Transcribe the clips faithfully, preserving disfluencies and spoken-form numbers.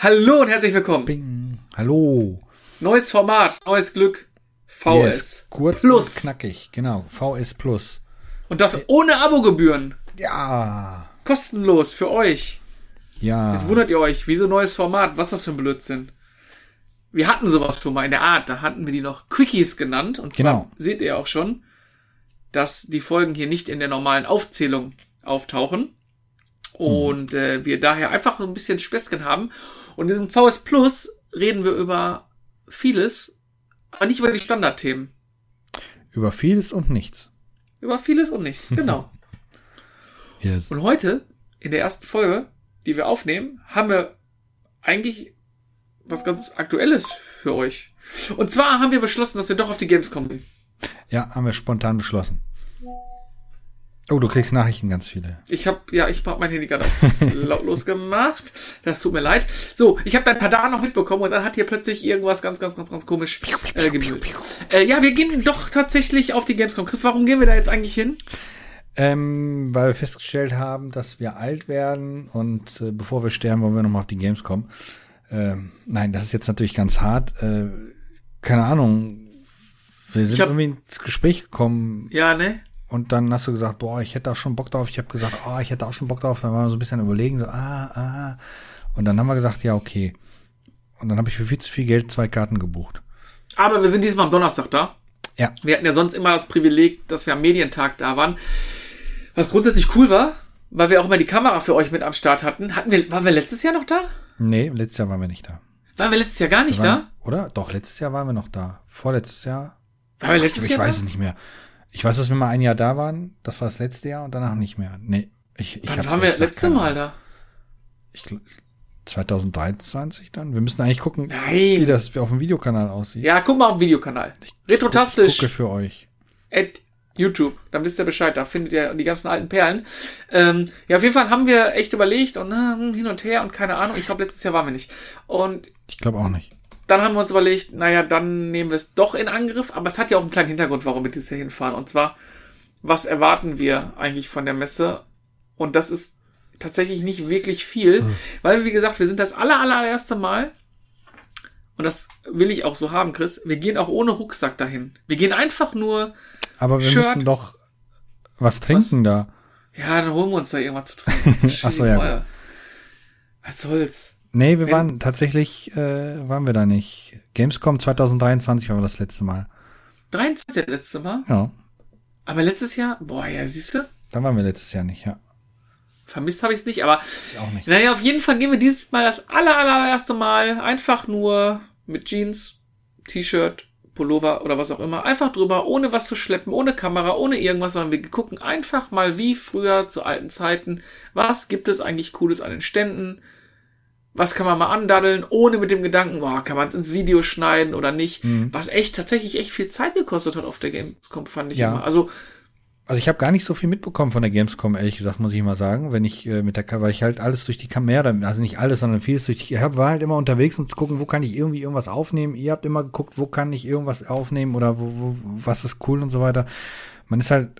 Hallo und herzlich willkommen. Bing. Hallo. Neues Format, neues Glück. V S Yes. Kurz Plus. und knackig, genau. V S Plus. Und dafür ohne Abogebühren. Ja. Kostenlos für euch. Ja. Jetzt wundert ihr euch, wieso neues Format? Was ist das für ein Blödsinn? Wir hatten sowas schon mal in der Art. Da hatten wir die noch Quickies genannt. Und zwar Genau. seht ihr auch schon, dass die Folgen hier nicht in der normalen Aufzählung auftauchen. Und äh, wir daher einfach so ein bisschen Späßchen haben. Und in diesem V S Plus reden wir über vieles, aber nicht über die Standardthemen. Über vieles und nichts. Über vieles und nichts, genau. Yes. Und heute, in der ersten Folge, die wir aufnehmen, haben wir eigentlich was ganz Aktuelles für euch. Und zwar haben wir beschlossen, dass wir doch auf die Gamescom gehen. Ja, haben wir spontan beschlossen. Oh, du kriegst Nachrichten ganz viele. Ich habe, ja, ich habe mein Handy gerade auf lautlos gemacht. Das tut mir leid. So, ich habe da ein paar Daten noch mitbekommen und dann hat hier plötzlich irgendwas ganz, ganz, ganz, ganz komisch äh, gemüht. Äh, ja, wir gehen doch tatsächlich auf die Gamescom. Chris, warum gehen wir da jetzt eigentlich hin? Ähm, weil wir festgestellt haben, dass wir alt werden und äh, bevor wir sterben, wollen wir nochmal auf die Gamescom. Ähm, nein, das ist jetzt natürlich ganz hart. Äh, keine Ahnung. Wir sind hab, irgendwie ins Gespräch gekommen. Ja, ne? Und dann hast du gesagt, boah, ich hätte auch schon Bock drauf. Ich habe gesagt, oh, ich hätte auch schon Bock drauf. Dann waren wir so ein bisschen überlegen, so, ah, ah. Und dann haben wir gesagt, ja, okay. Und dann habe ich für viel zu viel Geld zwei Karten gebucht. Aber wir sind diesmal am Donnerstag da. Ja. Wir hatten ja sonst immer das Privileg, dass wir am Medientag da waren. Was grundsätzlich cool war, weil wir auch immer die Kamera für euch mit am Start hatten. Hatten wir, waren wir letztes Jahr noch da? Nee, letztes Jahr waren wir nicht da. Waren wir letztes Jahr gar nicht wir waren, da? Oder? Doch, letztes Jahr waren wir noch da. Vorletztes Jahr. Waren wir letztes ich, Jahr Ich weiß da? es nicht mehr. Ich weiß, dass wir mal ein Jahr da waren. Das war das letzte Jahr und danach nicht mehr. Nee. Ich, ich Wann waren wir das letzte Mal da? Ich glaube, zwanzig dreiundzwanzig dann? Wir müssen eigentlich gucken, Nein. wie das auf dem Videokanal aussieht. Ja, guck mal auf dem Videokanal. Retrotastisch. Ich gucke für euch. At YouTube. Dann wisst ihr Bescheid. Da findet ihr die ganzen alten Perlen. Ähm, ja, auf jeden Fall haben wir echt überlegt und äh, hin und her und keine Ahnung. Ich glaube, letztes Jahr waren wir nicht. Und Ich glaube auch nicht. dann haben wir uns überlegt, naja, dann nehmen wir es doch in Angriff. Aber es hat ja auch einen kleinen Hintergrund, warum wir dieses Jahr hinfahren. Und zwar, was erwarten wir eigentlich von der Messe? Und das ist tatsächlich nicht wirklich viel. Mhm. Weil, wie gesagt, wir sind das aller, allererste Mal. Und das will ich auch so haben, Chris. Wir gehen auch ohne Rucksack dahin. Wir gehen einfach nur. Aber wir Shirt. müssen doch was trinken was? da. Ja, dann holen wir uns da irgendwas zu trinken. Ach so, ja. Gut. Was soll's? Nee, wir Wenn, waren tatsächlich, äh, waren wir da nicht. Gamescom zwanzig dreiundzwanzig war das letzte Mal. dreiundzwanzig das letzte Mal? Ja. Aber letztes Jahr? Boah, ja, siehst du? Da waren wir letztes Jahr nicht, ja. Vermisst habe ich es nicht, aber ich auch nicht. Naja, auf jeden Fall gehen wir dieses Mal das aller, allererste Mal einfach nur mit Jeans, T-Shirt, Pullover oder was auch immer, einfach drüber, ohne was zu schleppen, ohne Kamera, ohne irgendwas, sondern wir gucken einfach mal wie früher zu alten Zeiten, was gibt es eigentlich Cooles an den Ständen, was kann man mal andaddeln, ohne mit dem Gedanken, boah, kann man es ins Video schneiden oder nicht, mhm. was echt tatsächlich echt viel Zeit gekostet hat auf der Gamescom, fand ich ja. immer. Also Also ich habe gar nicht so viel mitbekommen von der Gamescom, ehrlich gesagt, muss ich mal sagen, wenn ich äh, mit der, weil ich halt alles durch die Kamera, also nicht alles, sondern vieles durch die, ich war halt immer unterwegs, um zu gucken, wo kann ich irgendwie irgendwas aufnehmen. Ihr habt immer geguckt, wo kann ich irgendwas aufnehmen oder wo, wo was ist cool und so weiter. Man ist halt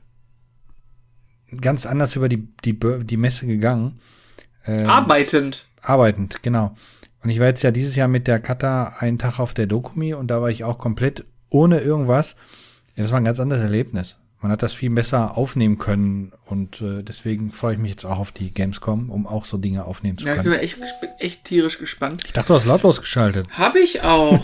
ganz anders über die die die Messe gegangen. Ähm, arbeitend. Arbeitend, genau. Und ich war jetzt ja dieses Jahr mit der Katha einen Tag auf der Dokumi und da war ich auch komplett ohne irgendwas. Ja, das war ein ganz anderes Erlebnis. Man hat das viel besser aufnehmen können und äh, deswegen freue ich mich jetzt auch auf die Gamescom, um auch so Dinge aufnehmen zu können. Ja, ich bin echt, bin echt tierisch gespannt. Ich dachte, du hast lautlos geschaltet. Hab ich auch.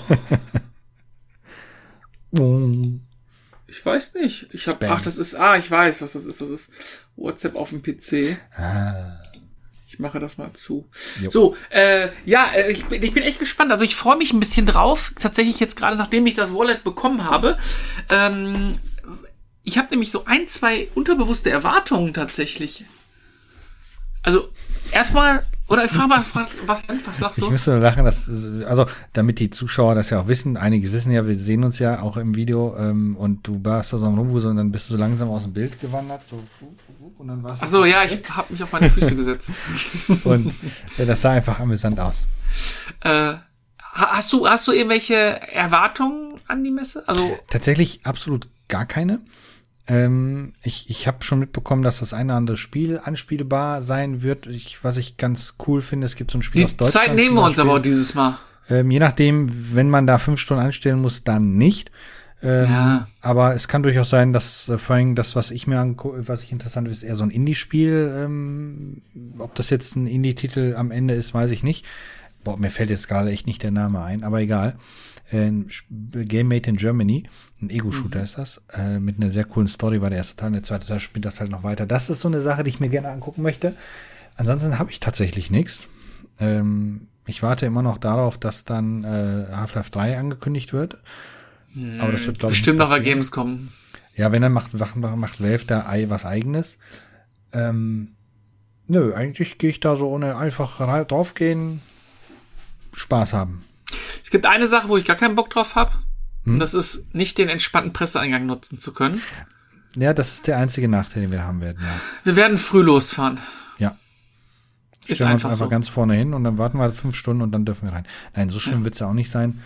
Ich weiß nicht. Ich hab, ach, das ist, ah, ich weiß, was das ist. Das ist WhatsApp auf dem P C. Ah. Ich mache das mal zu. Jo. So, äh, ja, ich bin, ich bin echt gespannt. Also ich freue mich ein bisschen drauf. Tatsächlich jetzt gerade, nachdem ich das Wallet bekommen habe. Ähm, Ich habe nämlich so ein, zwei unterbewusste Erwartungen tatsächlich. Also, erstmal, oder ich frage mal, was, was lachst du? Ich müsste lachen, dass, also, damit die Zuschauer das ja auch wissen, einige wissen ja, wir sehen uns ja auch im Video, ähm, und du warst da so am Rumwuseln und dann bist du so langsam aus dem Bild gewandert, so, und dann warst du. Ach so, ja, ich habe mich auf meine Füße gesetzt. Und ja, das sah einfach amüsant aus. Äh, hast du, hast du irgendwelche Erwartungen an die Messe? Also. Tatsächlich absolut gar keine. Ähm, ich ich habe schon mitbekommen, dass das eine oder andere Spiel anspielbar sein wird. Ich, was ich ganz cool finde, es gibt so ein Spiel Die aus Deutschland. Zeit nehmen wir uns aber auch dieses Mal. Ähm, je nachdem, wenn man da fünf Stunden anstellen muss, dann nicht. Ähm, Ja. Aber es kann durchaus sein, dass äh, vor allem das, was ich mir angucke, was ich interessant finde, ist eher so ein Indie-Spiel. Ähm, ob das jetzt ein Indie-Titel am Ende ist, weiß ich nicht. Boah, mir fällt jetzt gerade echt nicht der Name ein, aber egal. Ein Game Made in Germany, ein Ego-Shooter mhm. ist das, äh, mit einer sehr coolen Story war der erste Teil, der zweite Teil spielt das halt noch weiter. Das ist so eine Sache, die ich mir gerne angucken möchte. Ansonsten habe ich tatsächlich nichts. Ähm, ich warte immer noch darauf, dass dann äh, Half-Life drei angekündigt wird. Hm, Aber das wird, glaube ich, bestimmt noch bei Gamescom. Ja, wenn, dann macht, macht, macht Valve da was Eigenes. Ähm, nö, eigentlich gehe ich da so ohne einfach draufgehen, Spaß haben. Es gibt eine Sache, wo ich gar keinen Bock drauf habe. Hm? Und das ist, nicht den entspannten Presseeingang nutzen zu können. Ja, das ist der einzige Nachteil, den wir haben werden, ja. Wir werden früh losfahren. Ja. Ist Stellen wir uns einfach einfach so. ganz vorne hin und dann warten wir fünf Stunden und dann dürfen wir rein. Nein, so schlimm Ja. wird's ja auch nicht sein.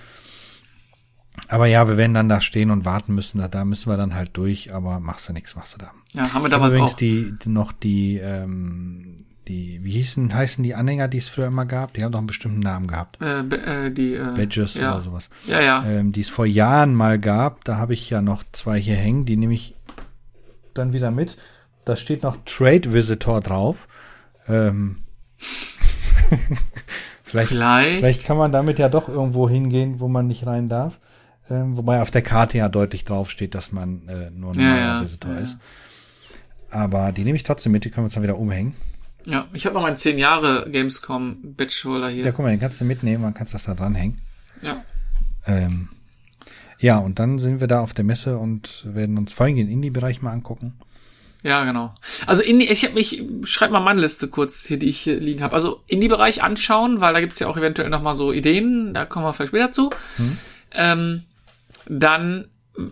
Aber ja, wir werden dann da stehen und warten müssen. Da, da müssen wir dann halt durch, aber machst du nichts, machst du da. Ja, haben wir Ich hab damals übrigens auch. die, die noch die, ähm, die, wie hießen, heißen die Anhänger, die es früher immer gab? Die haben doch einen bestimmten Namen gehabt. Äh, be- äh, die, äh, Badges ja. oder sowas. Ja, ja. Ähm, die es vor Jahren mal gab. Da habe ich ja noch zwei hier hängen. Die nehme ich dann wieder mit. Da steht noch Trade Visitor drauf. Ähm, vielleicht, Vielleicht. vielleicht kann man damit ja doch irgendwo hingehen, wo man nicht rein darf. Ähm, wobei auf der Karte ja deutlich drauf steht, dass man äh, nur ein Ja, normaler ja, Visitor ja. ist. Aber die nehme ich trotzdem mit. Die können wir uns dann wieder umhängen. Ja, ich habe noch meinen zehn Jahre Gamescom Badge-Holder hier. Ja, guck mal, den kannst du mitnehmen. Man kannst das da dranhängen. Ja. Ähm, ja, und dann sind wir da auf der Messe und werden uns vor allem den Indie-Bereich mal angucken. Ja, genau. Also Indie, ich habe mich, schreib mal meine Liste kurz hier, die ich hier liegen habe. Also Indie-Bereich anschauen, weil da gibt's ja auch eventuell noch mal so Ideen. Da kommen wir vielleicht später zu. Hm. Ähm, dann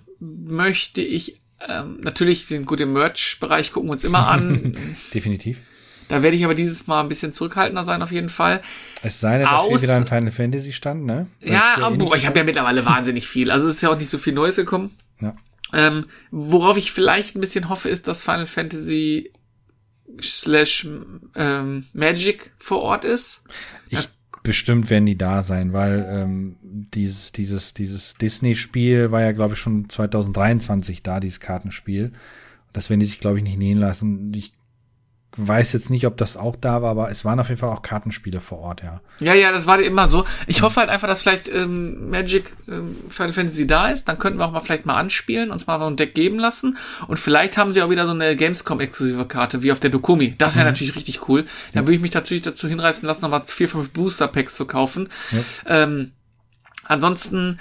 möchte ich ähm, natürlich den guten Merch-Bereich gucken wir uns immer an. Definitiv. Da werde ich aber dieses Mal ein bisschen zurückhaltender sein auf jeden Fall. Es sei denn, da steht Aus- wieder ein Final Fantasy Stand, ne? Weil Ja, es der aber ähnlich- ich habe ja mittlerweile wahnsinnig viel. Also es ist ja auch nicht so viel Neues gekommen. Ja. Ähm, worauf ich vielleicht ein bisschen hoffe, ist, dass Final Fantasy slash ähm, Magic vor Ort ist. Ich, bestimmt werden die da sein, weil ähm, dieses, dieses, dieses Disney-Spiel war ja, glaube ich, schon zwanzig dreiundzwanzig da, dieses Kartenspiel. Das werden die sich, glaube ich, nicht nähen lassen. Ich weiß jetzt nicht, ob das auch da war, aber es waren auf jeden Fall auch Kartenspiele vor Ort, ja. Ja, ja, das war immer so. Ich hoffe halt einfach, dass vielleicht ähm, Magic ähm, Final Fantasy da ist. Dann könnten wir auch mal vielleicht mal anspielen, uns mal so ein Deck geben lassen. Und vielleicht haben sie auch wieder so eine Gamescom-exklusive Karte, wie auf der Dokumi. Das wäre Mhm. natürlich richtig cool. Dann würde ich mich natürlich dazu hinreißen lassen, nochmal vier, fünf Booster-Packs zu kaufen. Ja. Ähm, ansonsten,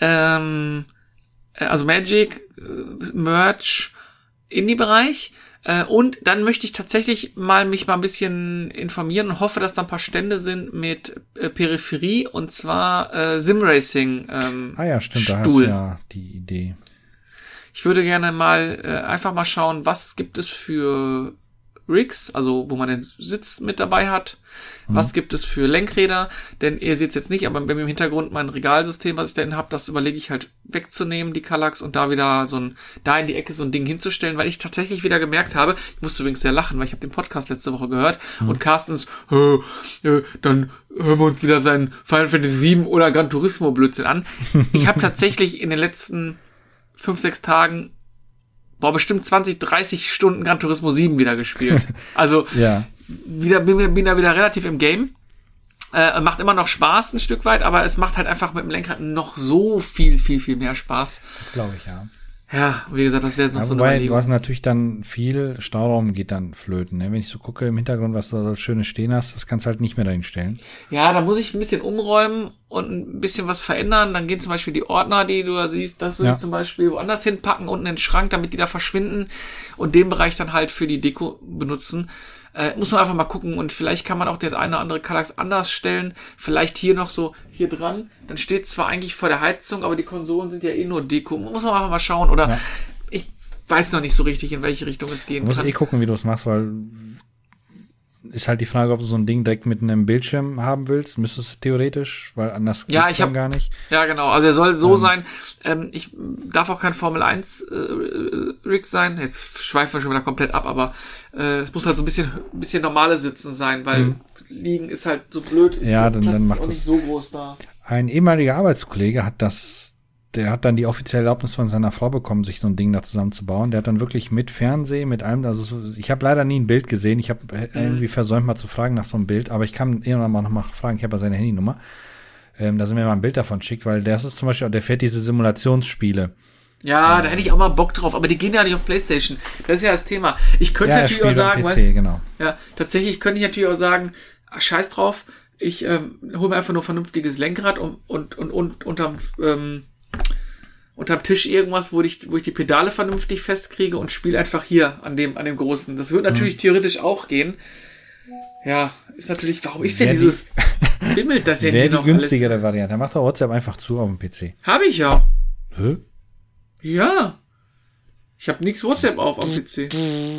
ähm, äh, also Magic, äh, Merch, Indie-Bereich. Äh, und dann möchte ich tatsächlich mal mich mal ein bisschen informieren und hoffe, dass da ein paar Stände sind mit äh, Peripherie und zwar äh, Simracing. Ähm, Ah ja, stimmt, da hast Stuhl. du ja die Idee. Ich würde gerne mal äh, einfach mal schauen, was gibt es für Rigs, also wo man den Sitz mit dabei hat. Was gibt es für Lenkräder? Denn ihr seht es jetzt nicht, aber bei mir im Hintergrund mein Regalsystem, was ich denn habe, das überlege ich halt wegzunehmen, die Kallax, und da wieder so ein, da in die Ecke so ein Ding hinzustellen, weil ich tatsächlich wieder gemerkt habe, ich musste übrigens sehr lachen, weil ich habe den Podcast letzte Woche gehört und Carstens, äh, äh, dann hören wir uns wieder seinen Final Fantasy sieben oder Gran Turismo Blödsinn an. Ich habe tatsächlich in den letzten fünf, sechs Tagen boah, bestimmt zwanzig, dreißig Stunden Gran Turismo sieben wieder gespielt. Also Ja. wieder, bin, bin da wieder relativ im Game. Äh, macht immer noch Spaß ein Stück weit, aber es macht halt einfach mit dem Lenkrad noch so viel, viel, viel mehr Spaß. Das glaube ich, ja. Ja, wie gesagt, das wäre jetzt noch Ja, so eine wobei, du Überlegung. hast natürlich dann viel Stauraum geht dann flöten. Ne? Wenn ich so gucke im Hintergrund, was du da so Schönes stehen hast, das kannst du halt nicht mehr dahin stellen. Ja, da muss ich ein bisschen umräumen und ein bisschen was verändern. Dann gehen zum Beispiel die Ordner, die du da siehst, das würde Ja. ich zum Beispiel woanders hinpacken, unten in den Schrank, damit die da verschwinden und den Bereich dann halt für die Deko benutzen. Äh, muss man einfach mal gucken und vielleicht kann man auch den eine oder andere Kallax anders stellen. Vielleicht hier noch so hier dran. Dann steht zwar eigentlich vor der Heizung, aber die Konsolen sind ja eh nur Deko. Muss man einfach mal schauen. Oder Ja. ich weiß noch nicht so richtig, in welche Richtung es Du gehen musst kann. eh gucken, wie du es machst, weil ist halt die Frage, ob du so ein Ding direkt mit einem Bildschirm haben willst. Müsstest du theoretisch, weil anders ja, geht's ich dann hab, gar nicht. Ja, genau. Also er soll so ähm, sein. Ähm, ich darf auch kein Formel eins äh, Rig sein. Jetzt schweifen wir schon wieder komplett ab, aber äh, es muss halt so ein bisschen, ein bisschen normales Sitzen sein, weil mhm. Liegen ist halt so blöd. Ja, dann, dann macht auch das. Nicht so groß da. Ein ehemaliger Arbeitskollege hat das. Der hat dann die offizielle Erlaubnis von seiner Frau bekommen, sich so ein Ding da zusammenzubauen. Der hat dann wirklich mit Fernsehen, mit allem, also ich habe leider nie ein Bild gesehen. Ich habe mhm. irgendwie versäumt, mal zu fragen nach so einem Bild, aber ich kann irgendwann mal noch mal fragen, ich habe ja seine Handynummer. Ähm, dass er mir mal ein Bild davon schickt, weil das ist zum Beispiel, der fährt diese Simulationsspiele. Ja, ähm, da hätte ich auch mal Bock drauf, aber die gehen ja nicht auf PlayStation. Das ist ja das Thema. Ich könnte ja, natürlich auch sagen, P C, genau. Ja, tatsächlich könnte ich natürlich auch sagen, ach, scheiß drauf, ich ähm, hole mir einfach nur vernünftiges Lenkrad und, und, und, und unterm, ähm, unterm Tisch irgendwas, wo ich, wo ich die Pedale vernünftig festkriege und spiele einfach hier an dem, an dem großen. Das wird natürlich mhm. theoretisch auch gehen. Ja, ist natürlich, warum ist denn dieses, die, bimmelt das denn hier noch alles? Wäre die günstigere Variante. Dann macht doch WhatsApp einfach zu auf dem P C. Habe ich ja. Hä? Ja. Ich habe nix WhatsApp auf am P C.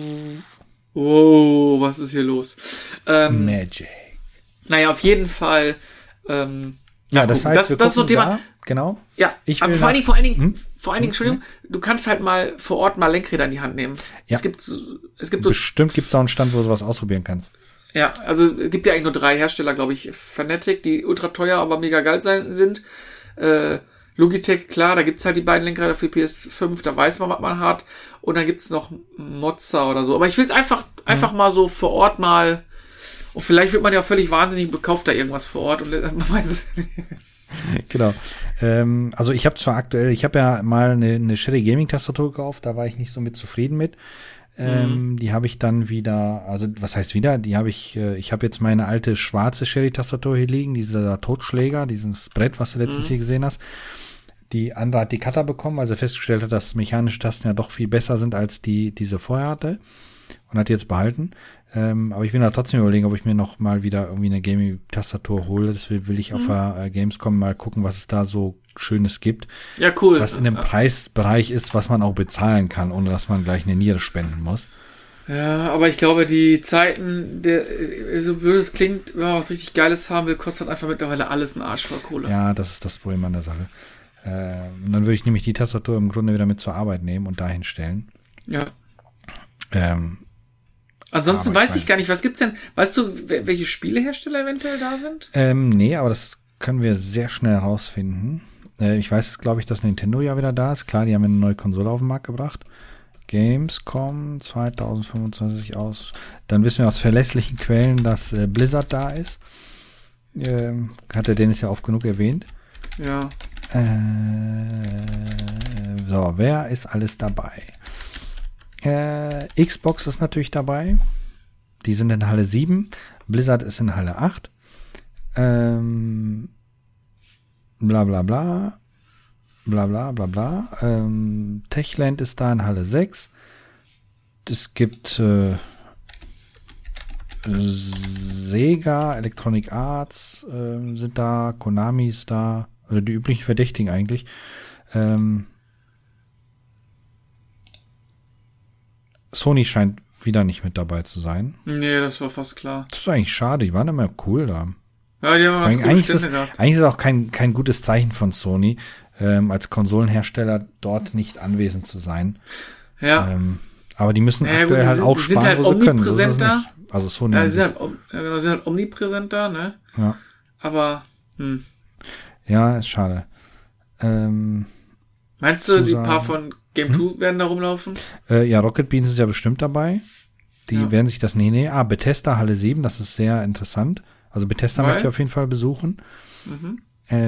Oh, was ist hier los? Ähm, Magic. Naja, auf jeden Fall, ähm, ja, das gucken. heißt, das, das ist so ein Thema. Da, genau. Ja, ich aber vor allen Dingen, vor allen Dingen, hm? vor allen Dingen, Entschuldigung, hm? du kannst halt mal vor Ort mal Lenkräder in die Hand nehmen. Ja. Es gibt, es gibt so, bestimmt gibt's da einen Stand, wo du sowas ausprobieren kannst. Ja, also es gibt ja eigentlich nur drei Hersteller, glaube ich. Fanatic, die ultra teuer, aber mega geil sein, sind. Äh, Logitech, klar, da gibt's halt die beiden Lenkräder für P S fünf, da weiß man, was man hat. Und dann gibt's noch Mozza oder so. Aber ich will's einfach, hm. einfach mal so vor Ort mal. Und vielleicht wird man ja völlig wahnsinnig, bekauft da irgendwas vor Ort und man weiß es nicht. Genau. Ähm, also ich habe zwar aktuell, ich habe ja mal eine, eine Sherry Gaming Tastatur gekauft, da war ich nicht so mit zufrieden mit. Ähm, mhm. Die habe ich dann wieder, also was heißt wieder? Die habe ich, äh, ich habe jetzt meine alte schwarze Sherry Tastatur hier liegen, dieser Totschläger, dieses Brett, was du letztens mhm. hier gesehen hast. Die andere hat die Cutter bekommen, also festgestellt hat, dass mechanische Tasten ja doch viel besser sind als die, die sie vorher hatte. Und hat die jetzt behalten. Ähm, aber ich will da trotzdem überlegen, ob ich mir noch mal wieder irgendwie eine Gaming-Tastatur hole. Das will, will ich mhm. auf der äh, Gamescom mal gucken, was es da so Schönes gibt. Ja, cool. Was in dem Preisbereich ist, was man auch bezahlen kann, ohne dass man gleich eine Niere spenden muss. Ja, aber ich glaube, die Zeiten, der, so blöd es klingt, wenn man was richtig Geiles haben will, kostet einfach mittlerweile alles einen Arsch voll Kohle. Ja, das ist das Problem an der Sache. Äh, und dann würde ich nämlich die Tastatur im Grunde wieder mit zur Arbeit nehmen und dahin stellen. Ja. Ähm, Ansonsten weiß ich, weiß ich gar nicht, was gibt's denn? Weißt du, welche Spielehersteller eventuell da sind? Ähm, nee, aber das können wir sehr schnell rausfinden. Äh, ich weiß, glaube ich, dass Nintendo ja wieder da ist. Klar, die haben eine neue Konsole auf den Markt gebracht. Gamescom zwanzig fünfundzwanzig aus. Dann wissen wir aus verlässlichen Quellen, dass äh, Blizzard da ist. Ähm, hat der Dennis ja oft genug erwähnt. Ja. Äh, so, wer ist alles dabei? Äh, Xbox ist natürlich dabei. Die sind in Halle sieben. Blizzard ist in Halle acht. Ähm, bla bla bla. Bla bla bla bla. Ähm, Techland ist da in Halle sechs. Es gibt äh, Sega, Electronic Arts äh, sind da, Konami ist da. Also die üblichen Verdächtigen eigentlich. Ähm, Sony scheint wieder nicht mit dabei zu sein. Nee, das war fast klar. Das ist eigentlich schade, die waren immer cool da. Ja, die haben eigentlich, eigentlich, ist das, eigentlich ist es auch kein, kein gutes Zeichen von Sony, ähm, als Konsolenhersteller dort nicht anwesend zu sein. Ja. Ähm, aber die müssen ja, aktuell gut, halt sind, auch sparen, halt wo sie können. Das ist da. nicht. Also Sony. Ja, sie sind halt, ja, genau, sie sind halt omnipräsent da, ne? Ja. Aber, hm. Ja, ist schade. Ähm, Meinst du, die paar von Game two hm? werden da rumlaufen? Äh, ja, Rocket Beans ist ja bestimmt dabei. Die ja. werden sich das, nee, nee, ah, Bethesda Halle sieben, das ist sehr interessant. Also Bethesda Weil? möchte ich auf jeden Fall besuchen. Mhm.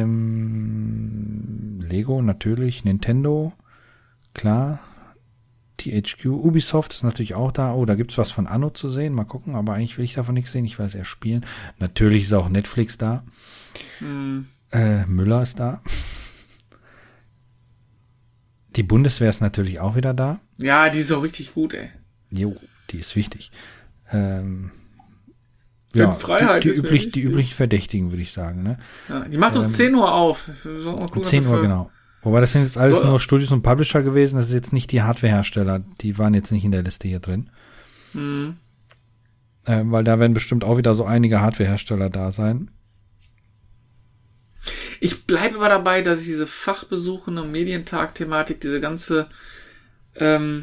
Ähm, Lego natürlich, Nintendo, klar. T H Q, Ubisoft ist natürlich auch da. Oh, da gibt's was von Anno zu sehen. Mal gucken, aber eigentlich will ich davon nichts sehen. Ich will es eher spielen. Natürlich ist auch Netflix da. Mhm. Äh, Müller ist da. Die Bundeswehr ist natürlich auch wieder da. Ja, die ist auch richtig gut, ey. Jo, die ist wichtig. Ähm, ja, Freiheit die, die, ist üblich, die üblichen Verdächtigen, würde ich sagen. Ne? Ja, die macht um ähm, zehn Uhr auf. Mal gucken, um zehn Uhr, genau. Wobei das sind jetzt alles so, nur Studios und Publisher gewesen. Das ist jetzt nicht die Hardwarehersteller. Die waren jetzt nicht in der Liste hier drin. Mhm. äh, weil da werden bestimmt auch wieder so einige Hardwarehersteller da sein. Ich bleibe aber dabei, dass ich diese Fachbesuche und Medientag-Thematik, diese ganze ähm,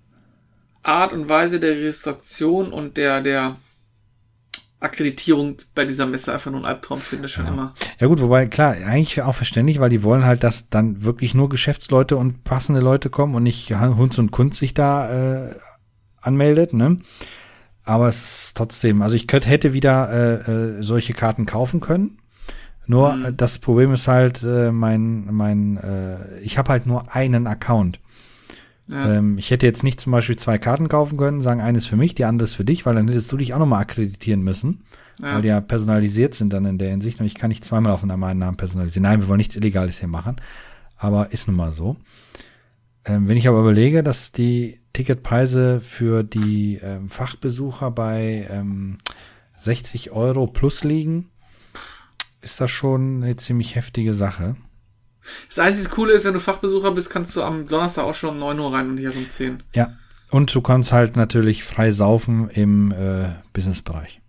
Art und Weise der Registration und der der Akkreditierung bei dieser Messe einfach nur ein Albtraum finde, schon ja. immer. Ja gut, wobei, klar, eigentlich auch verständlich, weil die wollen halt, dass dann wirklich nur Geschäftsleute und passende Leute kommen und nicht Hunz und Kunst sich da äh, anmeldet, ne? Aber es ist trotzdem, also ich könnte, hätte wieder äh, äh, solche Karten kaufen können. Nur mhm. das Problem ist halt, äh, mein, mein, äh, ich habe halt nur einen Account. Ja. Ähm, ich hätte jetzt nicht zum Beispiel zwei Karten kaufen können, sagen, eines für mich, die andere ist für dich, weil dann hättest du dich auch nochmal akkreditieren müssen, ja. weil die ja personalisiert sind dann in der Hinsicht und ich kann nicht zweimal auf meinen Namen personalisieren. Nein, wir wollen nichts Illegales hier machen, aber ist nun mal so. Ähm, wenn ich aber überlege, dass die Ticketpreise für die ähm, Fachbesucher bei ähm, sechzig Euro plus liegen, ist das schon eine ziemlich heftige Sache. Das einzige Coole ist, wenn du Fachbesucher bist, kannst du am Donnerstag auch schon um neun Uhr rein und hier um zehn. Ja, und du kannst halt natürlich frei saufen im äh, Businessbereich.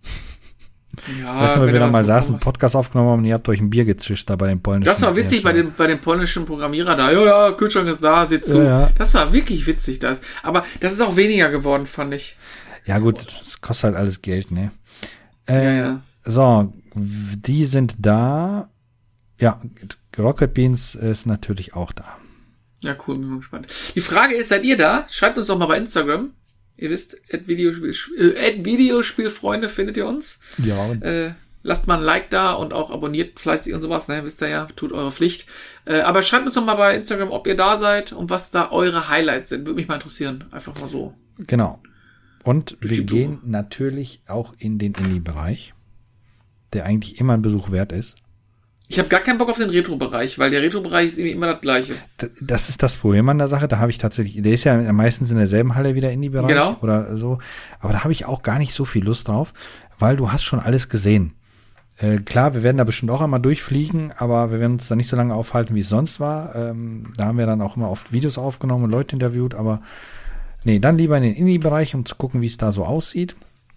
Ja, weißt du, wenn wir da mal saßen, einen Podcast aufgenommen haben und ihr habt euch ein Bier gezischt da bei den polnischen. Das war witzig bei dem, bei dem polnischen Programmierer da. Ja, ja, Kühlschrank ist da, seht zu. Ja, ja. Das war wirklich witzig, das. Aber das ist auch weniger geworden, fand ich. Ja gut, es kostet halt alles Geld, ne? Äh, ja, ja. So, die sind da. Ja, Rocket Beans ist natürlich auch da. Ja, cool, bin mal gespannt. Die Frage ist, seid ihr da? Schreibt uns doch mal bei Instagram. Ihr wisst, at Videospiel, äh, Videospielfreunde findet ihr uns. Ja. Äh, lasst mal ein Like da und auch abonniert fleißig und sowas, ne? Wisst ihr ja, tut eure Pflicht. Äh, aber schreibt uns doch mal bei Instagram, ob ihr da seid und was da eure Highlights sind. Würde mich mal interessieren. Einfach mal so. Genau. Und wir gehen natürlich auch in den Indie-Bereich, der eigentlich immer ein Besuch wert ist. Ich habe gar keinen Bock auf den Retro-Bereich, weil der Retro-Bereich ist irgendwie immer das Gleiche. Das ist das Problem an der Sache. Da habe ich tatsächlich, der ist ja meistens in derselben Halle wie der Indie-Bereich genau. oder so. Aber da habe ich auch gar nicht so viel Lust drauf, weil du hast schon alles gesehen. Äh, klar, wir werden da bestimmt auch einmal durchfliegen, aber wir werden uns da nicht so lange aufhalten, wie es sonst war. Ähm, da haben wir dann auch immer oft Videos aufgenommen und Leute interviewt. Aber nee, dann lieber in den Indie-Bereich, um zu gucken, wie es da so aussieht.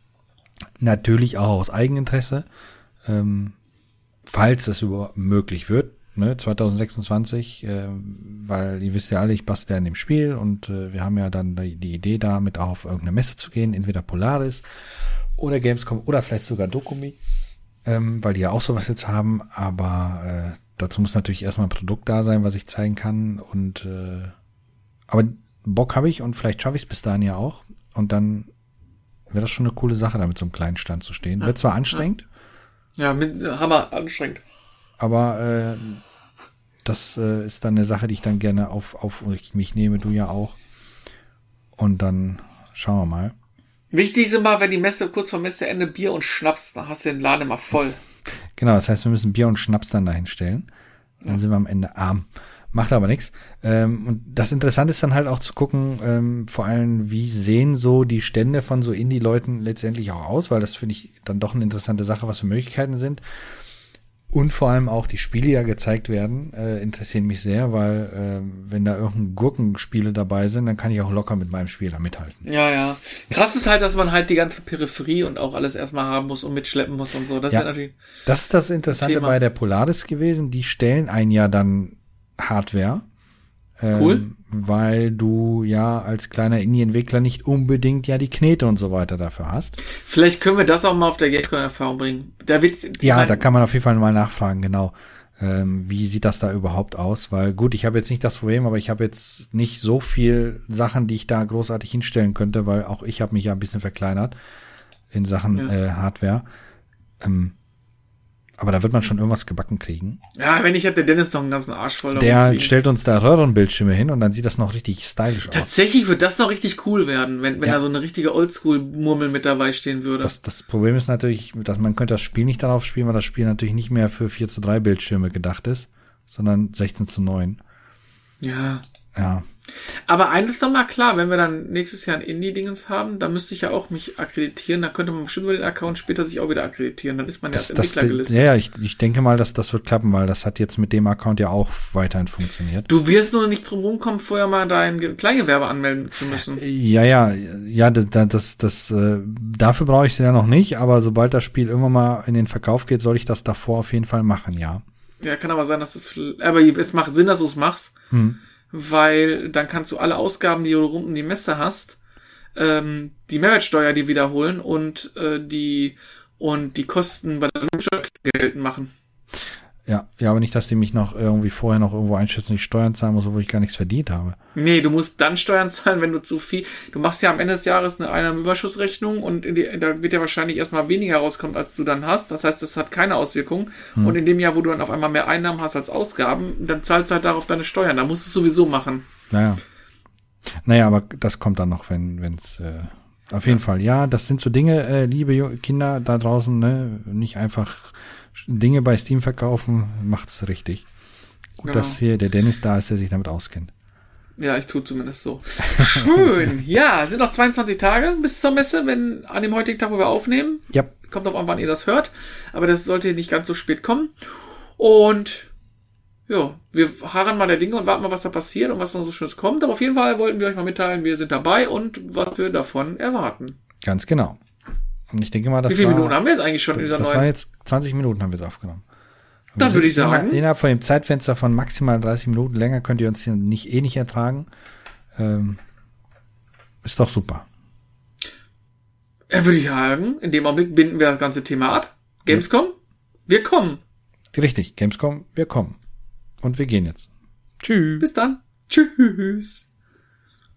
Natürlich auch aus Eigeninteresse. Ähm, falls es überhaupt möglich wird, ne, zwanzig sechsundzwanzig, äh, weil ihr wisst ja alle, ich bastel ja in dem Spiel und äh, wir haben ja dann die, die Idee da, mit auch auf irgendeine Messe zu gehen, entweder Polaris oder Gamescom oder vielleicht sogar Dokumi, ähm, weil die ja auch sowas jetzt haben, aber äh, dazu muss natürlich erstmal ein Produkt da sein, was ich zeigen kann und äh, aber Bock habe ich und vielleicht schaffe ich es bis dahin ja auch und dann wäre das schon eine coole Sache, da mit so einem kleinen Stand zu stehen. Ja, wird zwar anstrengend, ja. Ja, mit Hammer anstrengend. Aber äh, das äh, ist dann eine Sache, die ich dann gerne auf, auf mich nehme, du ja auch. Und dann schauen wir mal. Wichtig ist immer, wenn die Messe kurz vor Messeende Bier und Schnaps, dann hast du den Laden immer voll. Genau, das heißt, wir müssen Bier und Schnaps dann dahin stellen. Dann ja. sind wir am Ende arm. Macht aber nichts. Ähm, und das Interessante ist dann halt auch zu gucken, ähm, vor allem, wie sehen so die Stände von so Indie-Leuten letztendlich auch aus, weil das finde ich dann doch eine interessante Sache, was für Möglichkeiten sind. Und vor allem auch die Spiele, die da gezeigt werden, äh, interessieren mich sehr, weil äh, wenn da irgendein Gurkenspiele dabei sind, dann kann ich auch locker mit meinem Spiel da mithalten. Ja, ja. Krass ist halt, dass man halt die ganze Peripherie und auch alles erstmal haben muss und mitschleppen muss und so. Das ja, ist natürlich das ist das Interessante bei der Polaris gewesen. Die stellen einen ja dann Hardware. Cool. Ähm, weil du ja als kleiner Indie-Entwickler nicht unbedingt ja die Knete und so weiter dafür hast. Vielleicht können wir das auch mal auf der Gamescom in Erfahrung bringen. Da wird's, ja, mein, da kann man auf jeden Fall mal nachfragen, genau. Ähm, wie sieht das da überhaupt aus? Weil gut, ich habe jetzt nicht das Problem, aber ich habe jetzt nicht so viel Sachen, die ich da großartig hinstellen könnte, weil auch ich habe mich ja ein bisschen verkleinert in Sachen ja. äh, Hardware. Ähm, Aber da wird man schon irgendwas gebacken kriegen. Ja, wenn nicht, hat der Dennis noch einen ganzen Arsch voll. Der stellt uns da Röhrenbildschirme hin und dann sieht das noch richtig stylisch aus. Tatsächlich wird das noch richtig cool werden, wenn, wenn ja. da so eine richtige Oldschool-Murmel mit dabei stehen würde. Das, das Problem ist natürlich, dass man könnte das Spiel nicht darauf spielen, weil das Spiel natürlich nicht mehr für vier zu drei Bildschirme gedacht ist, sondern sechzehn zu neun. Ja. Ja. Aber eins ist doch mal klar, wenn wir dann nächstes Jahr ein Indie-Dingens haben, dann müsste ich ja auch mich akkreditieren, dann könnte man bestimmt über den Account später sich auch wieder akkreditieren, dann ist man ja als Entwickler gelistet. Ja, ja, ich, ich denke mal, dass das wird klappen, weil das hat jetzt mit dem Account ja auch weiterhin funktioniert. Du wirst nur nicht drum rumkommen, vorher mal dein Kleingewerbe anmelden zu müssen. Ja, ja, ja, das, das, das, äh, dafür brauche ich es ja noch nicht, aber sobald das Spiel irgendwann mal in den Verkauf geht, soll ich das davor auf jeden Fall machen, ja. Ja, kann aber sein, dass das, aber es macht Sinn, dass du es machst. Hm. Weil dann kannst du alle Ausgaben, die du rund um die Messe hast, ähm, die Mehrwertsteuer die wiederholen und äh, die und die Kosten bei der Lohnsteuer geltend machen. Ja, ja, aber nicht, dass die mich noch irgendwie vorher noch irgendwo einschätzen, die Steuern zahlen muss, wo ich gar nichts verdient habe. Nee, du musst dann Steuern zahlen, wenn du zu viel, du machst ja am Ende des Jahres eine Einnahmenüberschussrechnung und in die, da wird ja wahrscheinlich erstmal weniger rauskommen, als du dann hast. Das heißt, das hat keine Auswirkung. Hm. Und in dem Jahr, wo du dann auf einmal mehr Einnahmen hast als Ausgaben, dann zahlst du halt darauf deine Steuern. Da musst du es sowieso machen. Naja. Naja, aber das kommt dann noch, wenn es äh, auf jeden ja. Fall. Ja, das sind so Dinge, äh, liebe Kinder da draußen, ne, nicht einfach Dinge bei Steam verkaufen, macht's richtig. Gut, genau. Dass hier der Dennis da ist, der sich damit auskennt. Ja, ich tue zumindest so. Schön. Ja, es sind noch zweiundzwanzig Tage bis zur Messe, wenn an dem heutigen Tag, wo wir aufnehmen. Ja. Kommt drauf an, wann ihr das hört. Aber das sollte nicht ganz so spät kommen. Und ja, wir harren mal der Dinge und warten mal, was da passiert und was noch so Schönes kommt. Aber auf jeden Fall wollten wir euch mal mitteilen, wir sind dabei und was wir davon erwarten. Ganz genau. Und ich denke mal, das Wie viele war, Minuten haben wir jetzt eigentlich schon in dieser Das neuen? waren jetzt zwanzig Minuten haben wir jetzt aufgenommen. Und Dann würde ich sagen. Innerhalb von dem Zeitfenster von maximal dreißig Minuten länger könnt ihr uns hier nicht eh nicht ertragen. Ähm, ist doch super. Ja, würde ich sagen, in dem Augenblick binden wir das ganze Thema ab. Gamescom, wir kommen. Richtig, Gamescom, wir kommen. Und wir gehen jetzt. Tschüss. Bis dann. Tschüss.